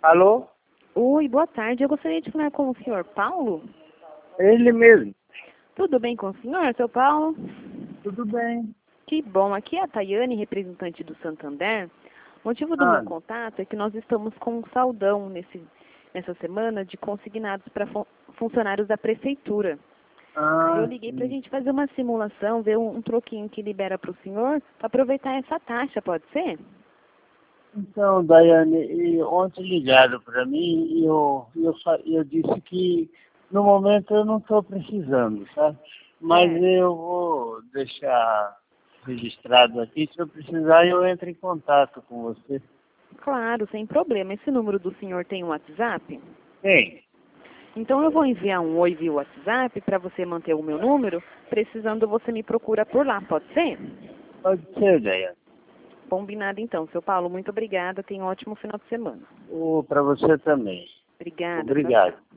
Alô? Oi, boa tarde. Eu gostaria de falar com o senhor Paulo. Ele mesmo. Tudo bem com o senhor, seu Paulo? Tudo bem. Que bom. Aqui é a Tayane, representante do Santander. O motivo do meu Ah, contato é que nós estamos com um saldão nessa semana de consignados para funcionários da prefeitura. Aí eu liguei para a sim. gente fazer uma simulação, ver um troquinho que libera para o senhor, para aproveitar essa taxa, pode ser? Então, Daiane, ontem ligaram para mim e eu disse que no momento eu não estou precisando, sabe? Mas Certo. eu vou deixar registrado aqui, se eu precisar eu entro em contato com você. Claro, sem problema. Esse número do senhor tem um WhatsApp? Tem, Então eu vou enviar um oi via WhatsApp para você manter o meu número. Precisando, você me procura por lá, pode ser? pode ser, Daiane. Combinado então, seu Paulo. Muito obrigada. Tenha um ótimo final de semana. Para você também. Obrigada. Tchau, Obrigado. tchau.